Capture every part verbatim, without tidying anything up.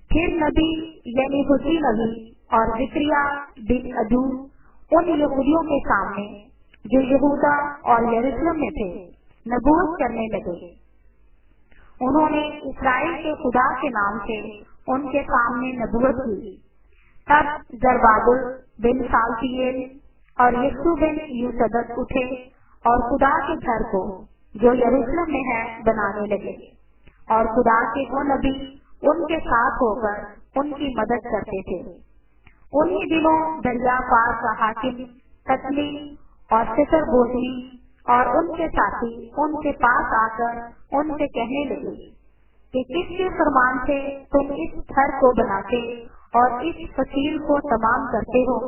پھر نبی یعنی حسی نبی اور ذکریہ بن ادو ان یہودیوں کے سامنے جو یہودا اور یروشلم میں تھے نبوت کرنے لگے۔ انہوں نے اسرائیل کے خدا کے نام سے ان کے سامنے نبوت کی۔ تب زربابل بن سالتیل اور یسوع بن یوسدق اٹھے اور خدا کے گھر کو جو یروشلم میں ہے بنانے لگے، اور خدا کے وہ نبی ان کے ساتھ ہو کر ان کی مدد کرتے تھے۔ انہی دنوں دریا پار کا حاکم تتلی اور ستر بوزنی اور ان کے ساتھی ان کے پاس آ کر ان سے کہنے لگے کہ کس کے فرمان سے تم اس گھر کو بناتے اور اس فصیل کو تمام کرتے ہو؟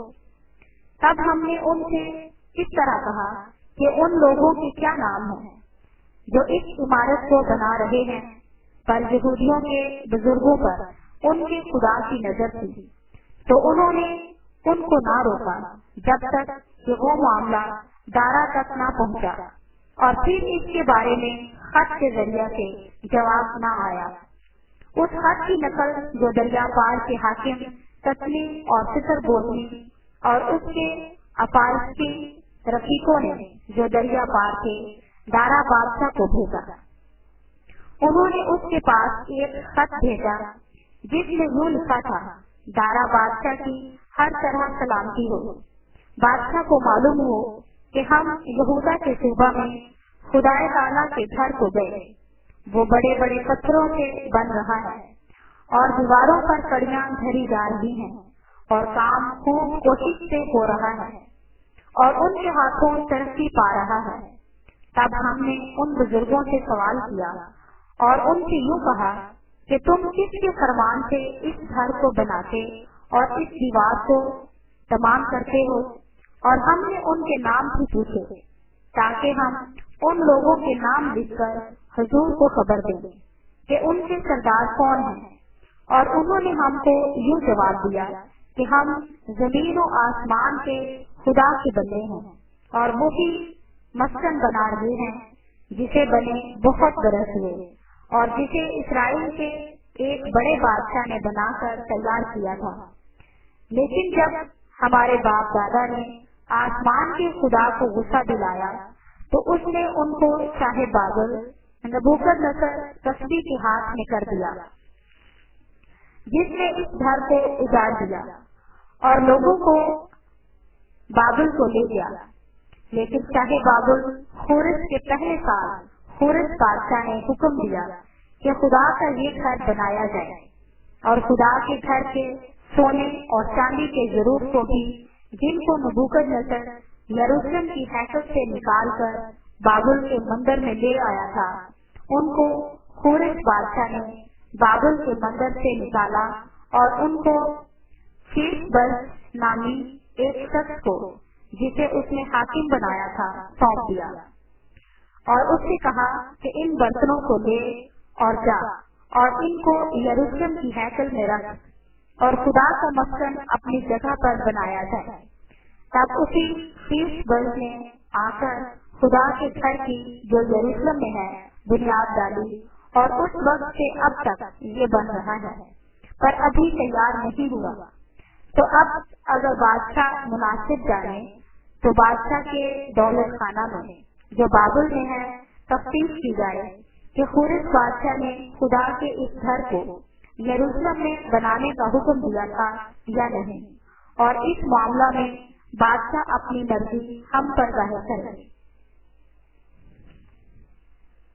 تب ہم نے ان سے اس طرح کہا کہ ان لوگوں کے کیا نام ہیں جو اس عمارت کو بنا رہے ہیں؟ پر یہودیوں کے بزرگوں پر ان کے خدا کی نظر تھی، تو انہوں نے ان کو نہ روکا جب تک کہ وہ معاملہ دارا تک نہ پہنچا، اور پھر اس کے بارے میں خط کے ذریعے سے جواب نہ آیا۔ اس خط کی نقل جو دریا پار کے حاکم تتلی اور ستر بوزنی اور اس کے افارسی رفیقوں نے جو دریا پار کے دارا بادشاہ کو بھیجا۔ انہوں نے اس کے پاس ایک خط بھیجا جس میں یوں لکھا تھا، دارا بادشاہ کی ہر طرح سلامتی ہو۔ بادشاہ کو معلوم ہو کہ ہم یہودا کے صوبہ میں خدا تعالیٰ کے گھر کو گئے، وہ بڑے بڑے پتھروں سے بن رہا ہے اور دیواروں پر کڑیاں دھری جا رہی ہیں، اور کام خوب کوشش سے ہو رہا ہے اور ان کے ہاتھوں ترقی پا رہا ہے۔ تب ہم نے ان بزرگوں سے سوال کیا اور ان سے یوں کہا کہ تم کس کے فرمان سے اس گھر کو بناتے اور اس دیوار کو تمام کرتے ہو؟ اور ہم نے ان کے نام بھی پوچھے تاکہ ہم ان لوگوں کے نام لکھ کر حضور کو خبر دیں کہ ان کے سردار کون ہیں۔ اور انہوں نے ہم کو یوں جواب دیا کہ ہم زمین و آسمان کے خدا کے بندے ہیں اور وہی مسکن بنا رہے ہیں جسے بنے بہت برس ہوئے اور جسے اسرائیل کے ایک بڑے بادشاہ نے بنا کر تیار کیا تھا۔ لیکن جب ہمارے باپ دادا نے آسمان کے خدا کو غصہ دلایا تو اس نے ان کو شاہ بابل نبوکدنصر کسبی کے ہاتھ میں کر دیا، جس نے اس گھر کو اجاڑ دیا اور لوگوں کو بابل کو لے گیا۔ لیکن شاہ بابل خورس کے پہلے سال خورس بادشاہ نے حکم دیا کہ خدا کا یہ گھر بنایا جائے، اور خدا کے گھر کے سونے اور چاندی کے ضرور کو بھی جن کو نبوکدنصر یروشلم کی ہیکل سے نکال کر بابل کے مندر میں لے آیا تھا، ان کو خورس بادشاہ نے بابل کے مندر سے نکالا اور ان کو شیشبز نامی ایک شخص کو جسے اس نے حاکم بنایا تھا سونپ دیا، اور اس سے کہا کہ ان برتنوں کو لے اور جا اور ان کو یروشلم کی ہیکل میں رکھ اور خدا کا مسکن اپنی جگہ پر بنایا جائے۔ تب اسی شیشبز نے آ کر خدا کے گھر کی جو یروشلم میں ہے بنیاد ڈالی، اور اس وقت سے اب تک یہ بن رہا ہے، پر ابھی تیار نہیں ہوا۔ تو اب اگر بادشاہ مناسب جانے تو بادشاہ کے دولت خانہ میں جو بابل میں ہے تفتیش کی جائے کہ خورس بادشاہ نے خدا کے اس گھر کو یروشلم میں بنانے کا حکم دیا تھا یا نہیں، اور اس معاملہ میں بادشاہ اپنی مرضی ہم پر ظاہر کرے۔